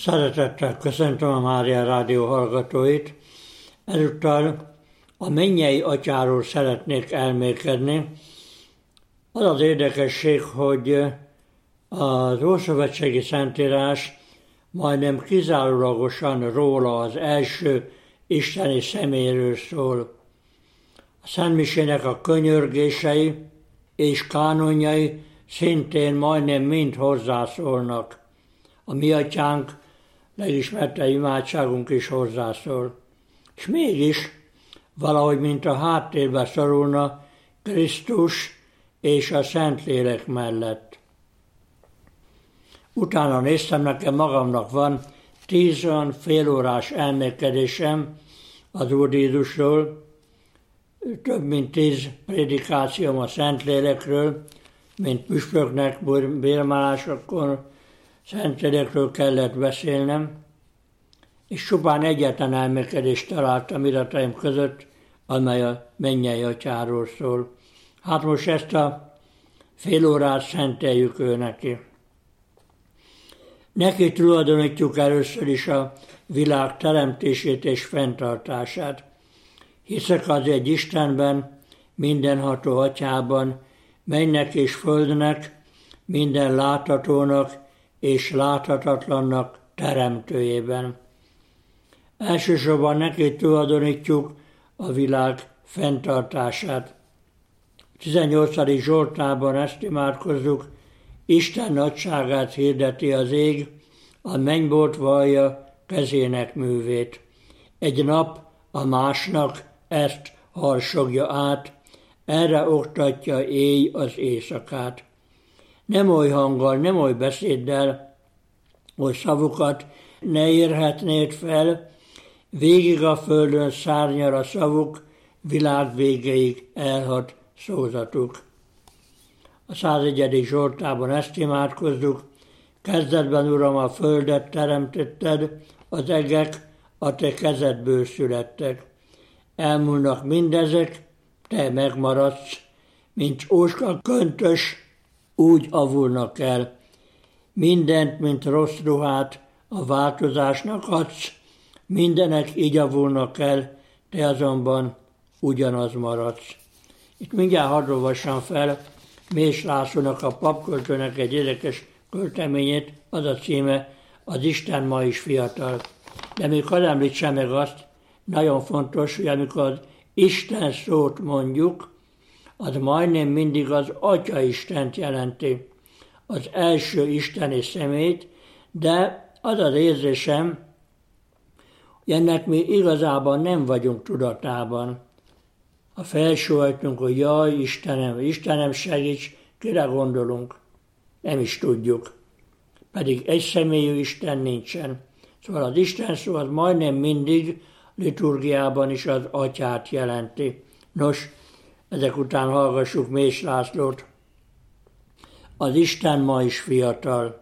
Szeretettel köszöntöm a Mária Rádió hallgatóit. Ezúttal a Mennyei Atyáról szeretnék elmélkedni. Az az érdekesség, hogy az Ószövetségi Szentírás majdnem kizárólagosan róla, az első isteni személyről szól. A Szentmisének a könyörgései és kánonjai szintén majdnem mind hozzászólnak. A mi atyánk legismertebb imádságunk is hozzászól. És mégis valahogy, mint a háttérbe szorulna Krisztus és a Szentlélek mellett. Utána néztem, nekem magamnak van 10 olyan félórás elmélkedésem az Úr Jézusról, több mint 10 prédikációm a Szentlélekről, mint püspöknek bérmálásakor Szentlélekről kellett beszélnem, és csupán egyetlen elmélkedést találtam irataim között, amely a Mennyei Atyáról szól. Hát most ezt a fél órát szenteljük ő neki. Neki tulajdonítjuk először is a világ teremtését és fenntartását. Hiszek az egy Istenben, mindenható Atyában, mennek és földnek, minden láthatónak és láthatatlannak teremtőjében. Elsősorban neki tulajdonítjuk a világ fenntartását. 18. Zsoltárban ezt imádkozzuk: Isten nagyságát hirdeti az ég, a mennybolt vallja kezének művét. Egy nap a másnak ezt harsogja át, erre oktatja éj az éjszakát. Nem oly hanggal, nem oly beszéddel, hogy szavukat ne érhetnéd fel, végig a földön szárnyal a szavuk, világ végéig elhat szózatuk. A 101. Zsoltárban ezt imádkozzuk: kezdetben, Uram, a földet teremtetted, az egek a te kezedből születtek. Elmúlnak mindezek, te megmaradsz, mint óska köntös, úgy avulnak el. Mindent, mint rossz ruhát, a változásnak adsz, mindenek így avulnak el, te azonban ugyanaz maradsz. Itt mindjárt hadd olvassam fel Més Lászlónak, a papköltőnek egy érdekes költeményét, az a címe: Az Isten ma is fiatal. De még hadd említsem meg azt, nagyon fontos, hogy amikor az Isten szót mondjuk, az majdnem mindig az Atya Istent jelenti, az első isteni személyt, de az az érzésem, hogy ennek mi igazában nem vagyunk tudatában. Ha felsóhajtunk, hogy jaj, Istenem segíts, kire gondolunk? Nem is tudjuk. Pedig egy személyű Isten nincsen. Szóval az Isten szó az majdnem mindig liturgiában is az Atyát jelenti. Nos, ezek után hallgassuk Més Lászlót. Az Isten ma is fiatal.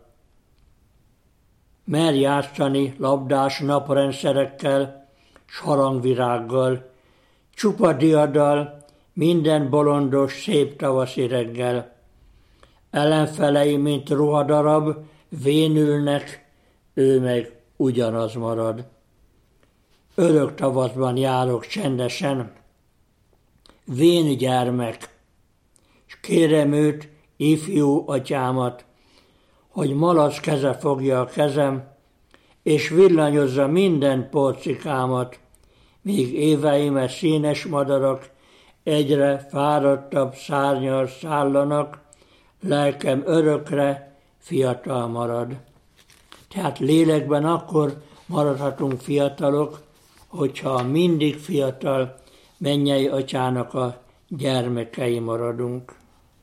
Mer játszani labdás naprendszerekkel, s harangvirággal, csupa diaddal, minden bolondos, szép tavaszi reggel. Ellenfelei, mint ruhadarab, vénülnek, ő meg ugyanaz marad. Örök tavaszban járok csendesen, vén gyermek, s kérem őt, ifjú atyámat, hogy malac keze fogja a kezem, és villanyozza minden porcikámat, míg éveimet színes madarak egyre fáradtabb szárnyal szállanak, lelkem örökre fiatal marad. Tehát lélekben akkor maradhatunk fiatalok, hogyha mindig fiatal Mennyei Atyának a gyermekei maradunk.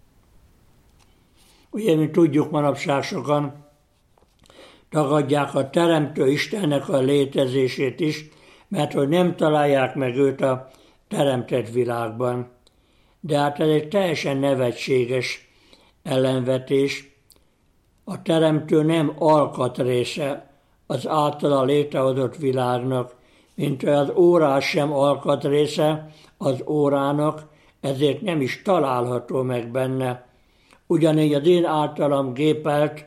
Ugye, mi tudjuk, manapság sokan tagadják a Teremtő Istennek a létezését is, mert hogy nem találják meg őt a teremtett világban. De hát ez egy teljesen nevetséges ellenvetés. A Teremtő nem alkatrésze az általa létrehozott világnak, mint az órás sem alkatrésze az órának, ezért nem is található meg benne. Ugyanígy az én általam gépelt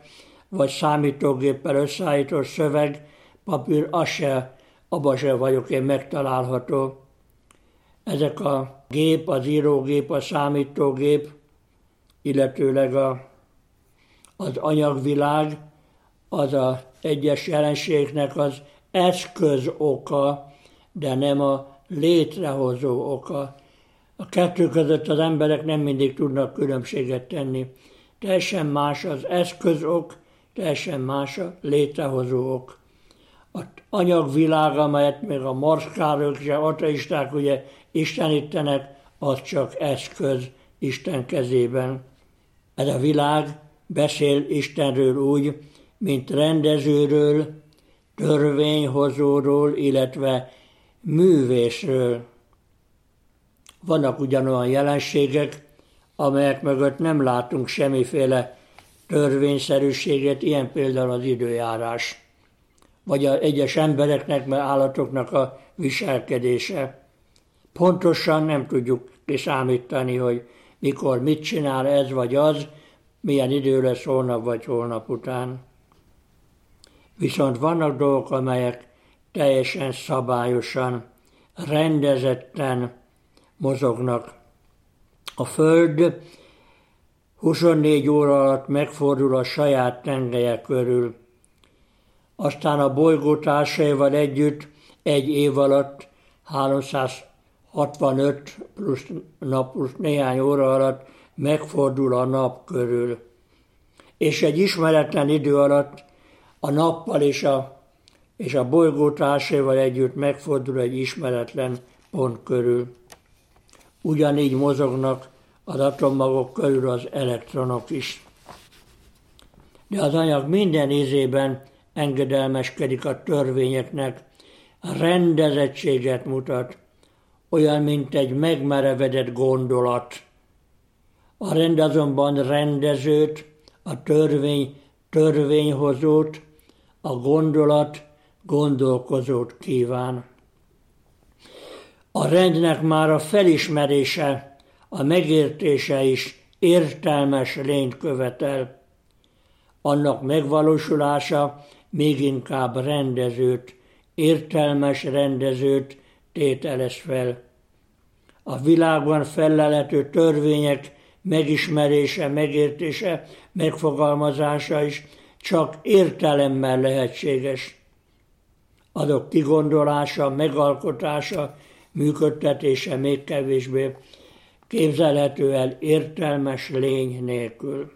vagy számítógéppel összeállított szöveg, papír, abban se vagyok én megtalálható. Ezek a gép, az írógép, a számítógép, illetőleg az anyagvilág, az az egyes jelenségnek az eszköz oka, de nem a létrehozó oka. A kettő között az emberek nem mindig tudnak különbséget tenni. Teljesen más az eszközok, teljesen más a létrehozó ok. Az anyagvilág, amelyet még a marskálók és az ateisták ugye istenítenek, az csak eszköz Isten kezében. Ez a világ beszél Istenről úgy, mint rendezőről, törvényhozóról, illetve művészről. Vannak ugyanolyan jelenségek, amelyek mögött nem látunk semmiféle törvényszerűséget, ilyen például az időjárás, vagy az egyes embereknek, meg állatoknak a viselkedése. Pontosan nem tudjuk kiszámítani, hogy mikor mit csinál ez vagy az, milyen idő lesz holnap vagy holnap után. Viszont vannak dolgok, amelyek teljesen szabályosan, rendezetten mozognak. A Föld 24 óra alatt megfordul a saját tengelye körül. Aztán a bolygó társaival együtt egy év alatt 365 plusz nap plusz néhány óra alatt megfordul a nap körül. És egy ismeretlen idő alatt a nappal és a bolygó társaival együtt megfordul egy ismeretlen pont körül. Ugyanígy mozognak az atommagok körül az elektronok is. De az anyag minden ízében engedelmeskedik a törvényeknek, rendezettséget mutat, olyan, mint egy megmerevedett gondolat. A rend azonban rendezőt, a törvényhozót, a gondolat gondolkozót kíván. A rendnek már a felismerése, a megértése is értelmes lényt követel. Annak megvalósulása még inkább rendezőt, értelmes rendezőt tételez fel. A világban fellelhető törvények megismerése, megértése, megfogalmazása is csak értelemmel lehetséges. Azok kigondolása, megalkotása, működtetése még kevésbé képzelhető el értelmes lény nélkül.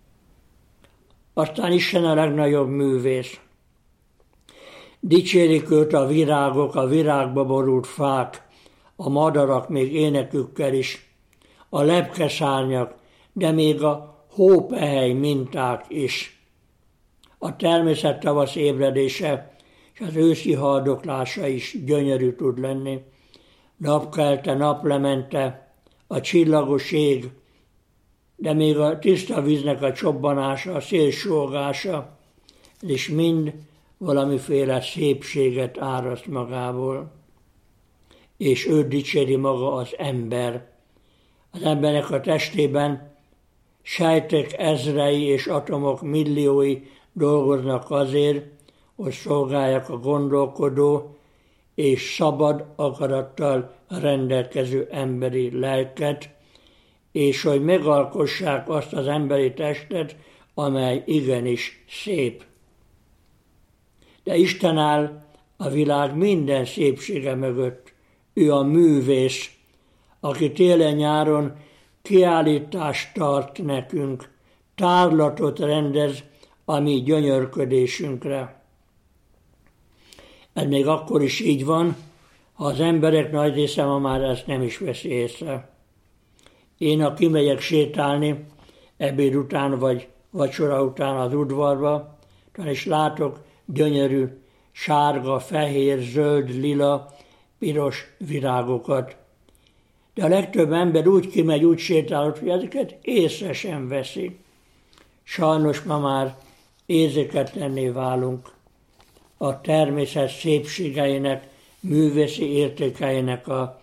Aztán Isten a legnagyobb művész. Dicsérik őt a virágok, a virágba borult fák, a madarak még énekükkel is, a lepkeszárnyak, de még a hópehely minták is. A természet tavasz ébredése és az őszi haldoklása is gyönyörű tud lenni. Napkelte, naplemente, a csillagos ég, de még a tiszta víznek a csobbanása, a szél sógása, és mind valamiféle szépséget áraszt magából. És őt dicséri maga az ember. Az embernek a testében sejtek ezrei és atomok milliói dolgoznak azért, hogy szolgálják a gondolkodó és szabad akarattal rendelkező emberi lelket, és hogy megalkossák azt az emberi testet, amely igenis szép. De Isten áll a világ minden szépsége mögött. Ő a művész, aki télen-nyáron kiállítást tart nekünk, tárlatot rendez a mi gyönyörködésünkre. Ez még akkor is így van, ha az emberek nagy része ma már ezt nem is veszi észre. Én, ha kimegyek sétálni ebéd után vagy vacsora után az udvarba, és látok gyönyörű sárga, fehér, zöld, lila, piros virágokat. De a legtöbb ember úgy kimegy, úgy sétál, hogy ezeket észre sem veszi. Sajnos ma már érzéketlenné válunk a természet szépségeinek, művészi értékeinek a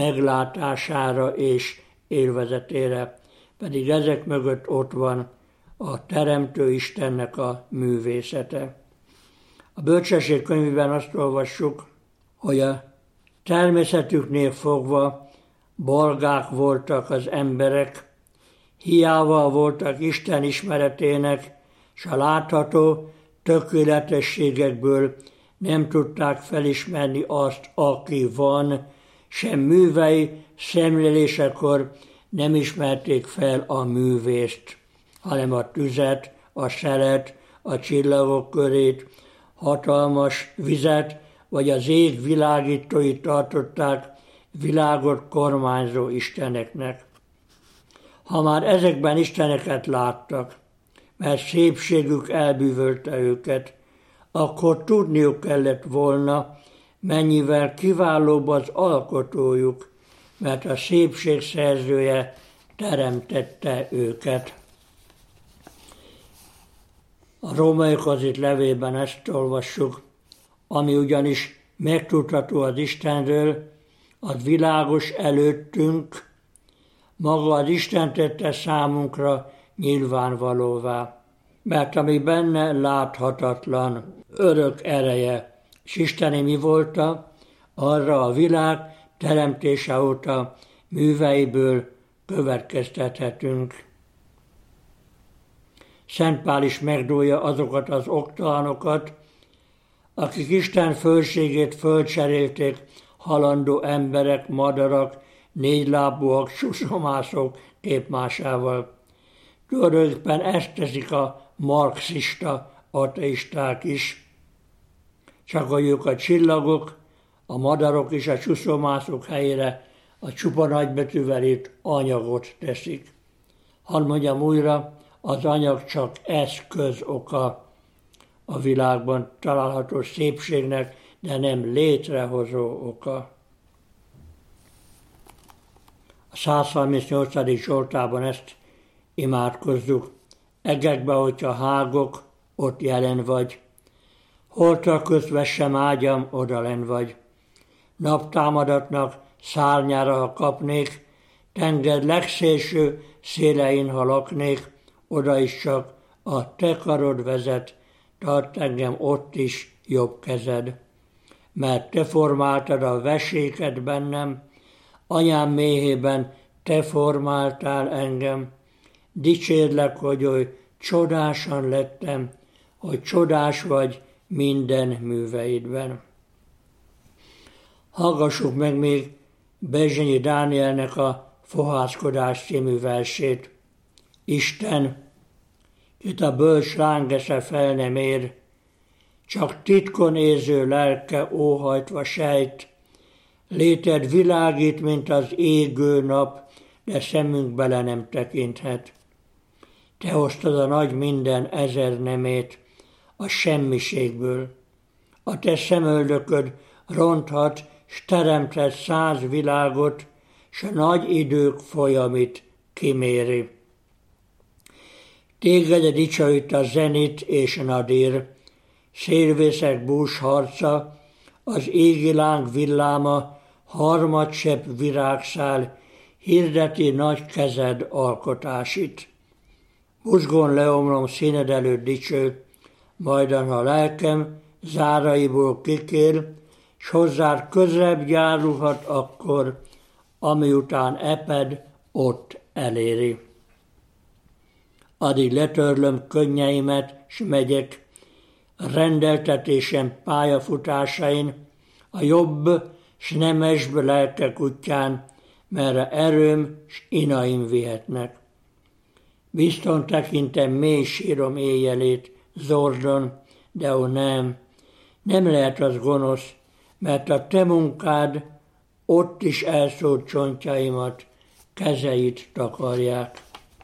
meglátására és élvezetére. Pedig ezek mögött ott van a Teremtő Istennek a művészete. A Bölcsesség könyvében azt olvassuk, hogy a természetüknél fogva bolgák voltak az emberek, hiába voltak Isten ismeretének, s a látható tökéletességekből nem tudták felismerni azt, aki van, sem művei szemlélésekor nem ismerték fel a művészt, hanem a tüzet, a szelet, a csillagok körét, hatalmas vizet, vagy az ég világítóit tartották világot kormányzó isteneknek. Ha már ezekben isteneket láttak, mert szépségük elbűvölte őket, akkor tudniuk kellett volna, mennyivel kiválóbb az alkotójuk, mert a szépség szerzője teremtette őket. A Rómaiakhoz írt levélben ezt olvassuk, ami ugyanis megtudható az Istenről, az világos előttünk, maga az Isten tette számunkra nyilvánvalóvá, mert ami benne láthatatlan, örök ereje, s isteni mi volta, arra a világ teremtése óta műveiből következtethetünk. Szent Pál is megdúlja azokat az oktalanokat, akik Isten fölségét fölcserélték halandó emberek, madarak, négylábúak, susomászok képmásával. Tulajdonképpen ezt teszik a marxista ateisták is, csak hogy ők a csillagok, a madarok és a suszomászok helyére a csupa nagybetűvel írt anyagot teszik. Hadd mondjam újra, az anyag csak eszköz oka a világban található szépségnek, de nem létrehozó oka. A 138. Zsoltában ezt imádkozzuk. Egekbe, hogyha hágok, ott jelen vagy. Holtra közvessem ágyam, odalenn vagy. Naptámadatnak szárnyára, ha kapnék, tenger legszélső szélein, ha laknék, oda is csak a te karod vezet, tart engem ott is jobb kezed. Mert te formáltad a veséket bennem, anyám méhében te formáltál engem. Dicsérlek, hogy oly csodásan lettem, hogy csodás vagy minden műveidben. Hallgassuk meg még Berzsenyi Dánielnek a Fohászkodás című versét. Isten, itt a bölcs lángesze fel nem ér, csak titkon érző lelke óhajtva sejt, léted világít, mint az égő nap, de szemünk bele nem tekinthet. Te hoztad a nagy minden ezer nemét a semmiségből. A te szemöldököd ronthat, s teremthet 100 világot, s a nagy idők folyamit kiméri. Téged dicsőít a zenit és nadír, szélvészek bús harca, az égi láng villáma, harmadsepp virágszál, hirdeti nagy kezed alkotásit. Buzgón leomlom színed előtt dicső, majdan ha lelkem záraiból kikér, s hozzád közebb járulhat akkor, ami után eped ott eléri. Addig letörlöm könnyeimet, s megyek, rendeltetésem pályafutásain, a jobb, s nemesbb lelkek útján, merre erőm s inaim vihetnek. Bizton tekintem mély sírom éjjelét, zordon, de ó nem lehet az gonosz, mert a te munkád ott is elszórt csontjaimat, kezeit takarják.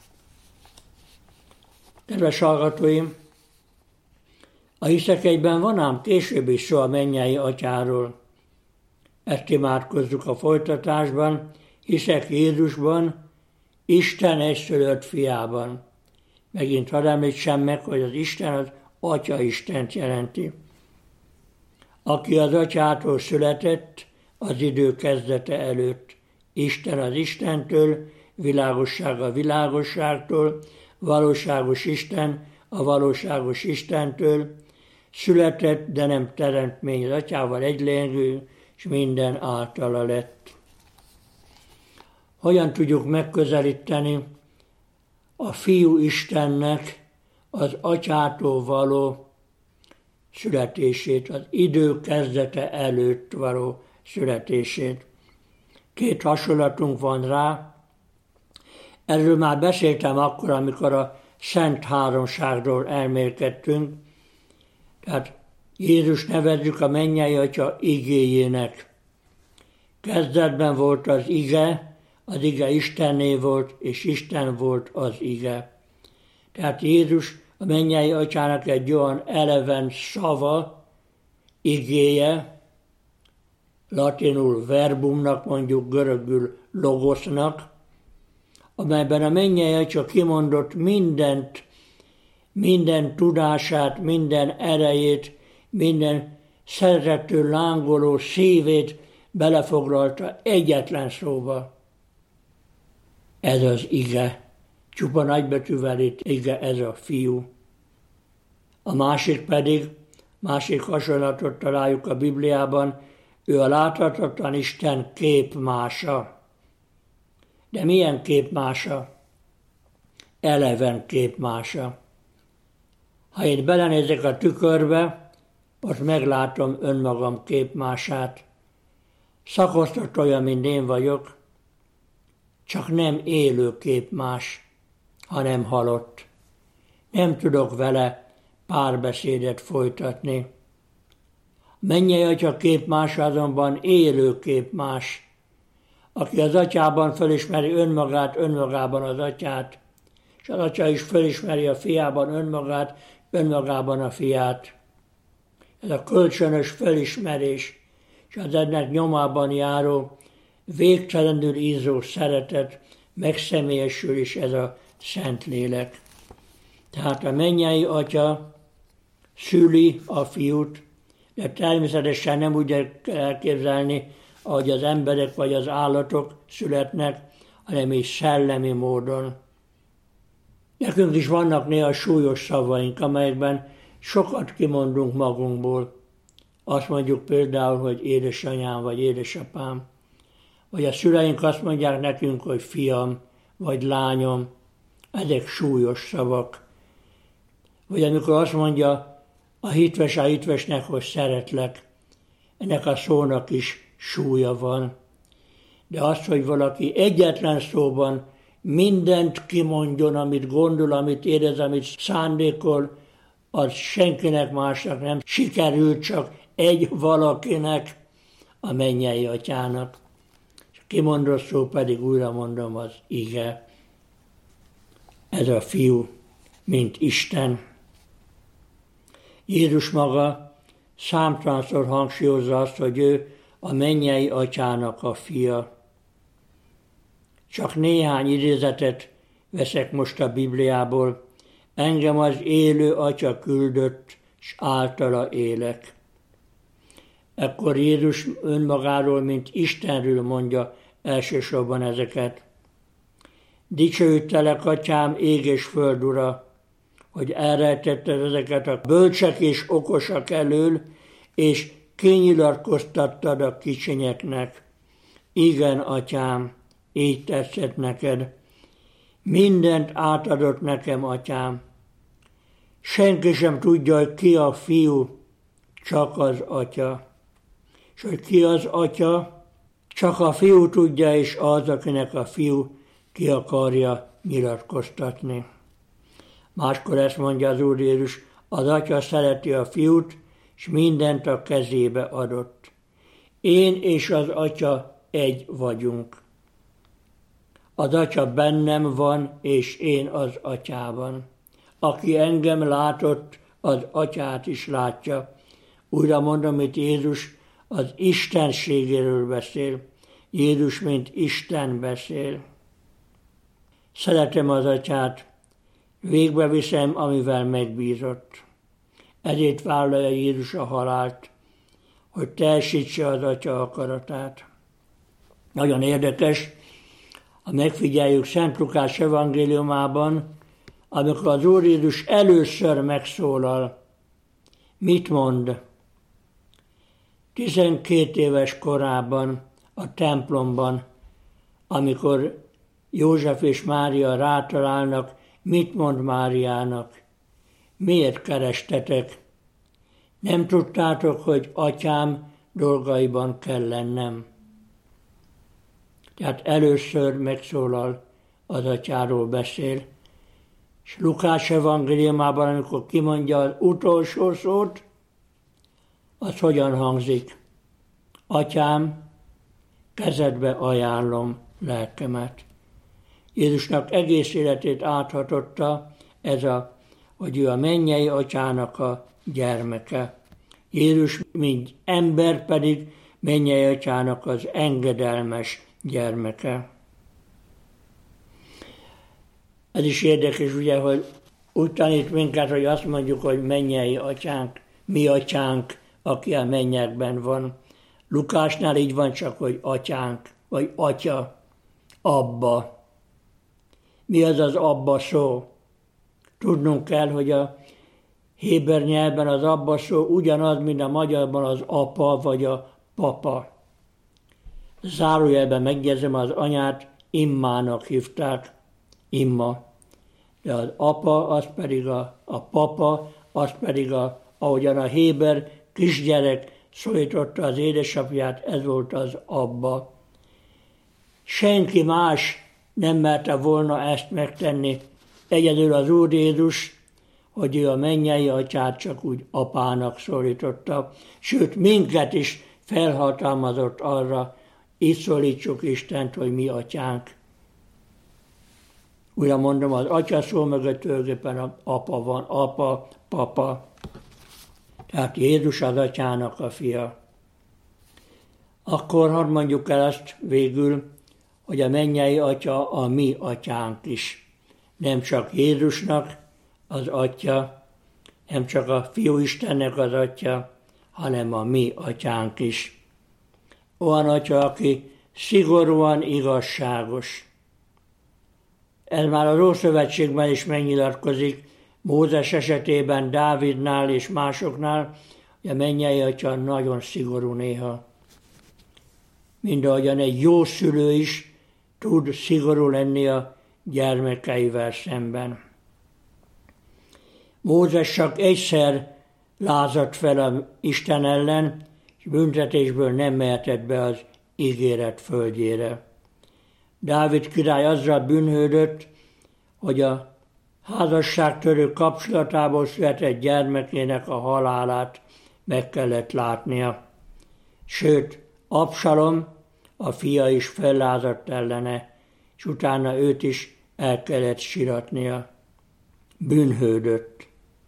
Kedves hallgatóim, a Hiszek egyben van ám később is szó a mennyei atyáról. Ezt imádkozzuk a folytatásban, hiszek Jézusban, Isten egyszülött fiában. Megint hadd említsem meg, hogy az Isten az Atya Istent jelenti. Aki az Atyától született az idő kezdete előtt. Isten az Istentől, világosság a világosságtól, valóságos Isten a valóságos Istentől, született, de nem teremtmény, az Atyával egylényű, és minden általa lett. Hogyan tudjuk megközelíteni a Fiú Istennek az Atyától való születését, az idő kezdete előtt való születését? Két hasonlatunk van rá. Erről már beszéltem akkor, amikor a Szent Háromságról elmélkedtünk. Tehát Jézus nevezzük a mennyei Atya igéjének. Kezdetben volt az ige Istenné volt, és Isten volt az ige. Tehát Jézus a mennyei Atyának egy olyan eleven szava, igéje, latinul verbumnak, mondjuk görögül logosznak, amelyben a mennyei Atya kimondott minden tudását, minden erejét, minden szeretettől lángoló szívét belefoglalta egyetlen szóba. Ez az ige. Csupa nagybetűvel itt ige, ez a Fiú. A másik hasonlatot találjuk a Bibliában, ő a láthatatlan Isten képmása. De milyen képmása? Eleven képmása. Ha én belenézek a tükörbe, ott meglátom önmagam képmását. Szakosztott olyan, mint én vagyok, csak nem élő képmás, hanem halott. Nem tudok vele párbeszédet folytatni. Mennyei Atya képmása azonban élő képmás, aki az Atyában felismeri önmagában az Atyát, és az Atya is felismeri a Fiában önmagában a Fiát. Ez a kölcsönös felismerés, és az ennek nyomában járó, végtelenül ízó szeretet, megszemélyesül is ez a Szentlélek. Tehát a mennyei Atya szüli a Fiút, de természetesen nem úgy kell elképzelni, ahogy az emberek vagy az állatok születnek, hanem is szellemi módon. Nekünk is vannak néha súlyos szavaink, amelyekben sokat kimondunk magunkból. Azt mondjuk például, hogy édesanyám vagy édesapám. Vagy a szüleink azt mondják nekünk, hogy fiam vagy lányom. Ezek súlyos szavak. Vagy amikor azt mondja a hitvesnek, hogy szeretlek. Ennek a szónak is súlya van. De az, hogy valaki egyetlen szóban mindent kimondjon, amit gondol, amit érez, amit szándékol, az senkinek másnak nem sikerült, csak egy valakinek, a mennyei Atyának. És a kimondott szó pedig, újra mondom, az ige. Ez a Fiú, mint Isten. Jézus maga számtalanszor hangsúlyozza azt, hogy ő a mennyei Atyának a fia. Csak néhány idézetet veszek most a Bibliából. Engem az élő Atya küldött, s általa élek. Ekkor Jézus önmagáról, mint Istenről mondja elsősorban ezeket. Dicsőítelek, Atyám, ég és föld ura, hogy elrejtetted ezeket a bölcsek és okosak elől, és kinyilatkoztattad a kicsinyeknek. Igen, Atyám, így tetszett neked. Mindent átadott nekem, Atyám. Senki sem tudja, hogy ki a Fiú, csak az Atya. És hogy ki az Atya, csak a Fiú tudja, és az, akinek a Fiú ki akarja nyilatkoztatni. Máskor ezt mondja az Úr Jézus, az Atya szereti a Fiút, és mindent a kezébe adott. Én és az Atya egy vagyunk. Az Atya bennem van, és én az Atyában. Aki engem látott, az Atyát is látja. Újra mondom, itt Jézus az istenségéről beszél. Jézus, mint Isten beszél. Szeretem az Atyát, végbe viszem, amivel megbízott. Ezért vállalja Jézus a halált, hogy teljesítse az Atya akaratát. Nagyon érdekes, ha megfigyeljük Szent Lukács evangéliumában, amikor az Úr Jézus először megszólal, mit mond? 12 éves korában a templomban, amikor József és Mária rátalálnak, mit mond Máriának? Miért kerestetek? Nem tudtátok, hogy atyám dolgaiban kell lennem? Tehát először megszólal, az atyáról beszél. És Lukács evangéliumában, amikor kimondja az utolsó szót, az hogyan hangzik? Atyám, kezedbe ajánlom lelkemet. Jézusnak egész életét áthatotta hogy ő a mennyei atyának a gyermeke. Jézus, mint ember pedig mennyei atyának az engedelmes gyermeke. Ez is érdekes, ugye, hogy úgy tanít minket, hogy azt mondjuk, hogy mennyei atyánk, mi atyánk, aki a mennyekben van. Lukásnál így van csak, hogy atyánk, vagy atya, abba. Mi az az abba szó? Tudnunk kell, hogy a héber nyelvben az abba szó ugyanaz, mint a magyarban az apa vagy a papa. Zárójelben megjegyzem, az anyát immának hívták, imma. De az apa, az pedig a papa, az pedig ahogyan a héber kisgyerek szólította az édesapját, ez volt az abba. Senki más nem merte volna ezt megtenni, egyedül az Úr Jézus, hogy ő a mennyei atyát csak úgy apának szólította, sőt minket is felhatalmazott arra, így szólítsuk Istent, hogy mi atyánk. Újra mondom, az atya szó mögött tulajdonképpen apa van, apa, papa. Tehát Jézus az atyának a fia. Akkor hadd mondjuk el azt végül, hogy a mennyei atya a mi atyánk is. Nem csak Jézusnak az atya, nem csak a Fiú Istennek az atya, hanem a mi atyánk is. Olyan atya, aki szigorúan igazságos. Ez már az Ószövetségben is megnyilatkozik, Mózes esetében, Dávidnál és másoknál, hogy a mennyei atya nagyon szigorú néha. Mindahogyan egy jó szülő is tud szigorú lenni a gyermekeivel szemben. Mózes csak egyszer lázadt fel a Isten ellen, és büntetésből nem mehetett be az ígéret földjére. Dávid király azzal bűnhődött, hogy a házasságtörő kapcsolatából született gyermekének a halálát meg kellett látnia. Sőt, Absalom, a fia is fellázadt ellene, és utána őt is el kellett siratnia. Bűnhődött.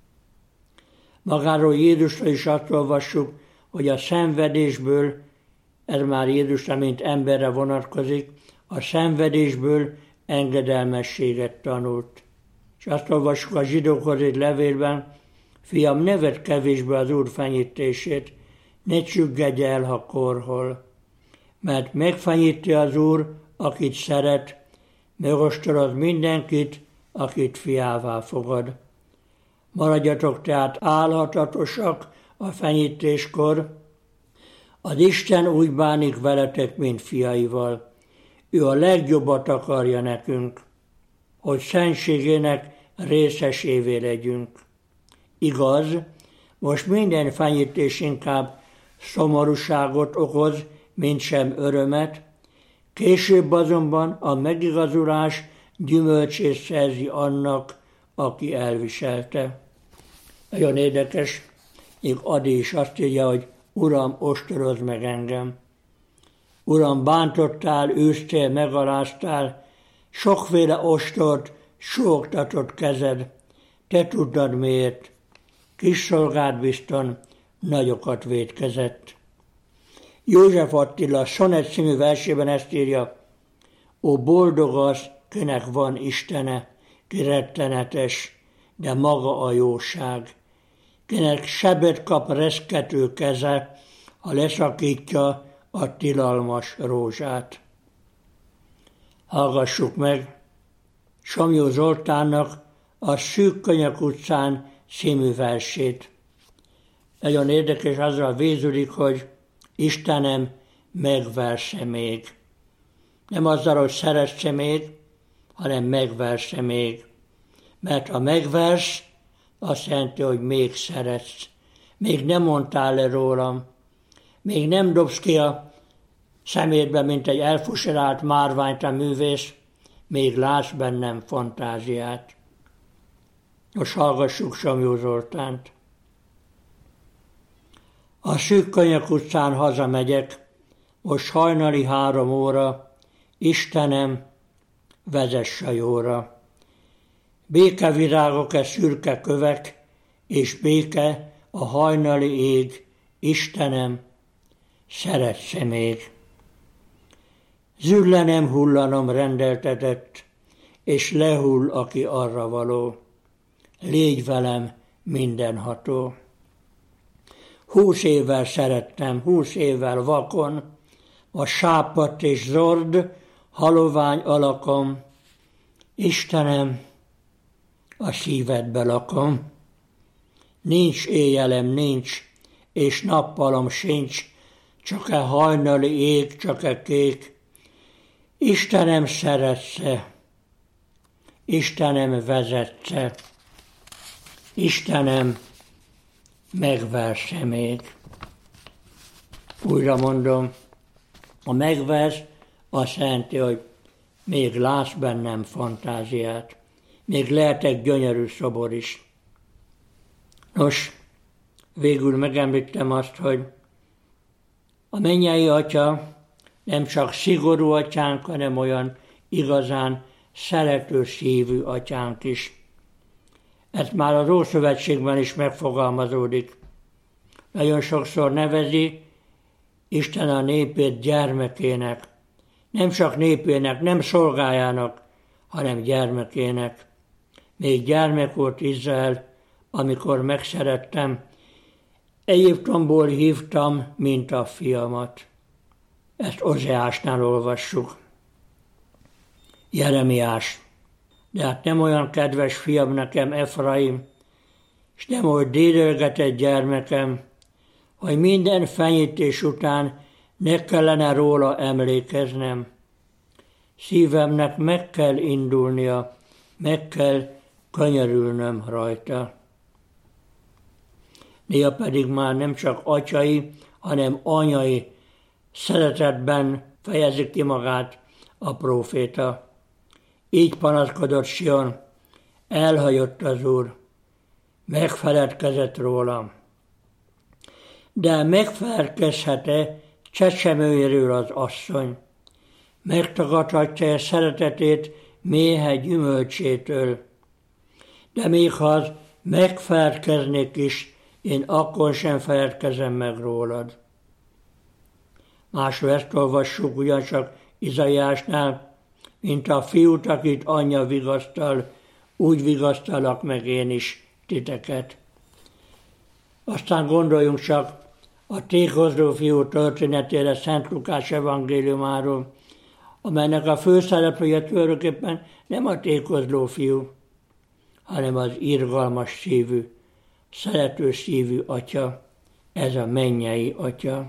Magáról Jézusról is azt olvassuk, hogy a szenvedésből, ez már Jézusra, mint emberre vonatkozik, a szenvedésből engedelmességet tanult. És azt olvassuk a zsidókhoz írt levélben, fiam, ne vedd kevésbe az Úr fenyítését, ne csüggedj el, ha korhol. Mert megfenyíti az Úr, akit szeret, megostoroz mindenkit, akit fiává fogad. Maradjatok tehát álhatatosak a fenyítéskor. Az Isten úgy bánik veletek, mint fiaival. Ő a legjobbat akarja nekünk, hogy szentségének részesévé legyünk. Igaz, most minden fenyítés inkább szomorúságot okoz, mint sem örömet, később azonban a megigazulás gyümölcsét szerzi annak, aki elviselte. Nagyon érdekes, még Adi is azt írja, hogy Uram, ostorozz meg engem. Uram, bántottál, űztél, megaláztál, sokféle ostort súgtatott kezed, te tudod miért, kis szolgád bizton nagyokat vétkezett. József Attila Sonett című versében ezt írja, ó boldog az, kinek van Istene, ki rettenetes, de maga a jóság, kinek sebet kap reszkető keze, ha leszakítja a tilalmas rózsát. Hallgassuk meg Somlyó Zoltánnak a Szűk Könyök utcán című versét. Nagyon érdekes, azzal végződik, hogy Istenem, megverse még. Nem azzal, hogy szeresse még, hanem megverse még. Mert ha megvers, azt jelenti, hogy még szeretsz. Még nem mondtál le rólam. Még nem dobsz ki a szemétbe, mint egy elfuserált márványt a művész, még látsz bennem fantáziát. Most hallgassuk Somlyó Zoltánt. A Szűk Könyök utcán hazamegyek, most hajnali 3 óra, Istenem, vezess a jóra. Békevirágok-e szürke kövek, és béke a hajnali ég, Istenem, szeretsz-e még? Züllanem hullanom rendeltetett, és lehull, aki arra való. Légy velem mindenható. 20 évvel szerettem, 20 évvel vakon, a sápadt és zord, halovány alakom. Istenem, a szívedbe lakom. Nincs éjjelem, nincs, és nappalom sincs, csak e hajnali ég, csak e kék. Istenem, szeretsz-e? Istenem, vezetsz-e? Istenem, megverse még. Újra mondom, a megvers azt jelenti, hogy még látsz bennem fantáziát, még lehet egy gyönyörű szobor is. Nos, végül megemlítem azt, hogy a mennyei Atya nem csak szigorú atyánk, hanem olyan igazán szerető szívű atyánk is. Ez már az Ószövetségben is megfogalmazódik. Nagyon sokszor nevezi Isten a népét gyermekének. Nem csak népének, nem szolgájának, hanem gyermekének. Még gyermek volt Izrael, amikor megszerettem. Egyiptomból hívtam, mint a fiamat. Ezt Ozeásnál olvassuk. Jeremiás. De hát nem olyan kedves fiam nekem Efraim, és nem olyan dédelgetett gyermekem, hogy minden fenyítés után ne kellene róla emlékeznem. Szívemnek meg kell indulnia, meg kell könyörülnöm rajta. Néha pedig már nem csak atyai, hanem anyai szeretetben fejezik ki magát a próféta. Így panaszkodott Sion, elhagyott az Úr, megfeledkezett rólam. De megfelelkezhet-e csecsemőjéről az asszony? Megtagadhatja szeretetét méhe gyümölcsétől? De még ha az megfelelkeznék is, én akkor sem feledkezem meg rólad. Más verset olvassuk ugyancsak Izaiásnál, mint a fiút, akit anyja vigasztal, úgy vigasztalak meg én is titeket. Aztán gondoljunk csak a tékozló fiú történetére Szent Lukács evangéliumáról, amelynek a főszereplője tulajdonképpen nem a tékozló fiú, hanem az irgalmas szívű, szerető szívű atya, ez a mennyei atya.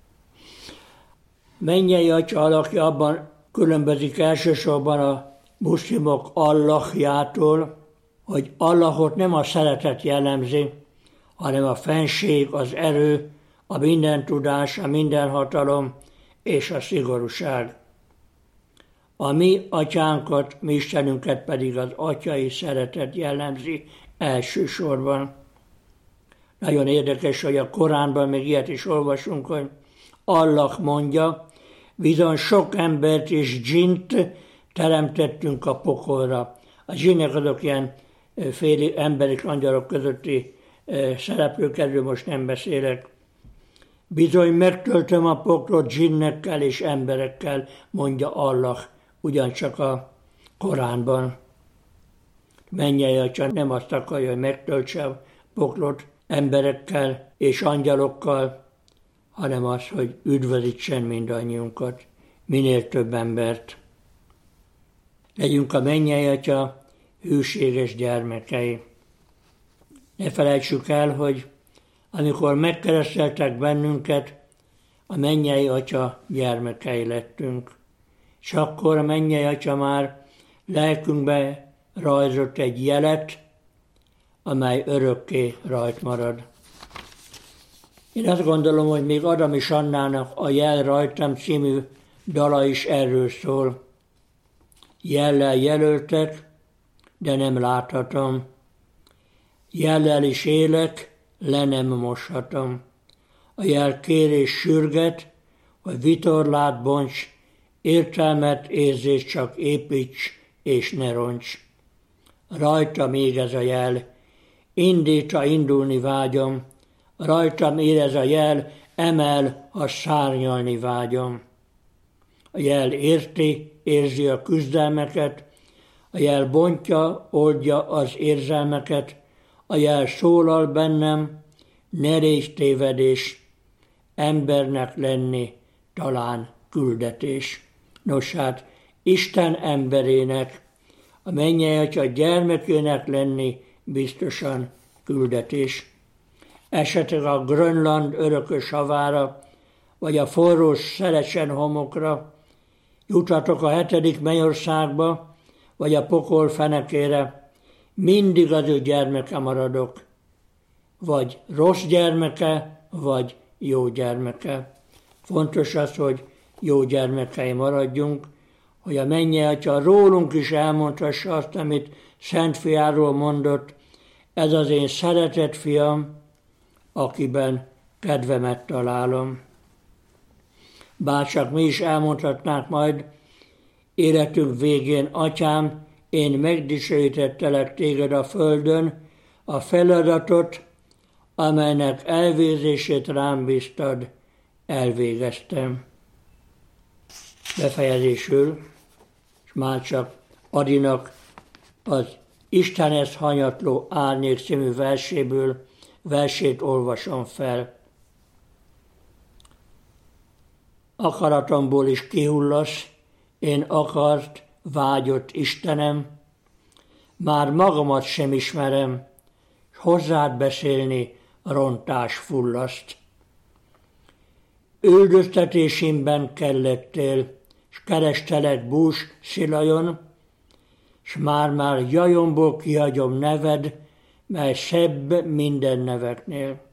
Mennyei atya alakja abban különbözik elsősorban a muszlimok Allahjától, hogy Allahot nem a szeretet jellemzi, hanem a fenség, az erő, a mindentudás, a mindenhatalom és a szigorúság. A mi atyánkat, mi Istenünket pedig az atyai szeretet jellemzi elsősorban. Nagyon érdekes, hogy a Koránban még ilyet is olvasunk, hogy Allah mondja, bizony sok embert és dzsint teremtettünk a pokolra. A dzsinnek azok ilyen féli emberek, angyalok közötti szereplők, erről most nem beszélek. Bizony megtöltöm a poklot dzsinnekkel és emberekkel, mondja Allah, ugyancsak a Koránban. Mennyei atya nem azt akarja, hogy megtöltse a poklot emberekkel és angyalokkal, hanem az, hogy üdvözítsen mindannyiunkat, minél több embert. Legyünk a mennyei atya hűséges gyermekei. Ne felejtsük el, hogy amikor megkereszteltek bennünket, a mennyei Atya gyermekei lettünk. És akkor a mennyei Atya már lelkünkbe rajzolt egy jelet, amely örökké rajt marad. Én azt gondolom, hogy még Adam és Annának a Jel rajtam című dala is erről szól. Jellel jelöltek, de nem láthatom. Jellel is élek, le nem moshatom. A jel kérés sürget, hogy vitorlát bonts, értelmet, érzést csak építs, és ne roncs. Rajtam ég ez a jel, indítsa indulni vágyom, rajtam ér ez a jel, emel, ha szárnyalni vágyom. A jel érzi a küzdelmeket, a jel bontja, oldja az érzelmeket, a jel szólal bennem, ne légy tévedés, embernek lenni talán küldetés. Nos hát, Isten emberének, a mennyei Atya gyermekének lenni biztosan küldetés. Esetleg a Grönland örökös havára, vagy a forró Szelecsen homokra, juthatok a 7. mennyországba, vagy a pokol fenekére, mindig az ő gyermeke maradok. Vagy rossz gyermeke, vagy jó gyermeke. Fontos az, hogy jó gyermekei maradjunk, hogy a mennyei Atya rólunk is elmondhassa azt, amit Szent Fiáról mondott, ez az én szeretett fiam, akiben kedvemet találom. Bárcsak mi is elmondhatnánk majd életünk végén, Atyám, én megdicsőítettelek téged a földön, a feladatot, amelynek elvégzését rám bíztad, elvégeztem. Befejezésül, és már csak Adinak az Istenhez hanyatló árnyék című versét olvasom fel. Akaratomból is kihullasz, én akart, vágyott Istenem, már magamat sem ismerem, s hozzád beszélni rontás fullaszt. Üldöztetésimben kellettél, s kerestelek bús szilajon, s már jajomból kihagyom neved, mely szebb minden neveknél.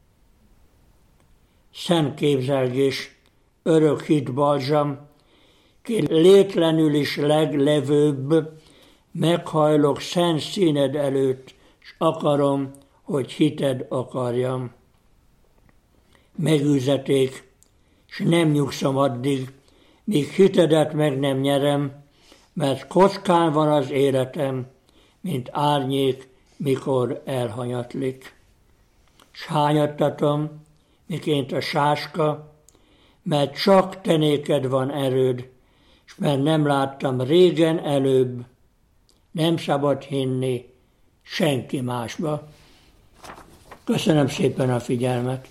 Szent képzelgés, örök hit balzsam, ki létlenül is leglevőbb, meghajlok szent színed előtt, s akarom, hogy hited akarjam. Megűzeték, s nem nyugszom addig, míg hitedet meg nem nyerem, mert kockán van az életem, mint árnyék, mikor elhanyatlik. S hányattatom, miként a sáska, mert csak te néked van erőd, s mert nem láttam régen előbb, nem szabad hinni senki másba. Köszönöm szépen a figyelmet!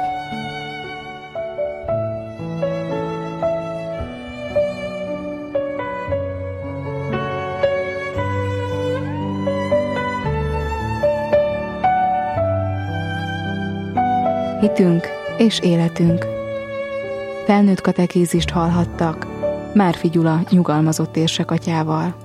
Hitünk és életünk. Felnőtt katekézist hallhattak Márfi Gyula nyugalmazott érsekatyával.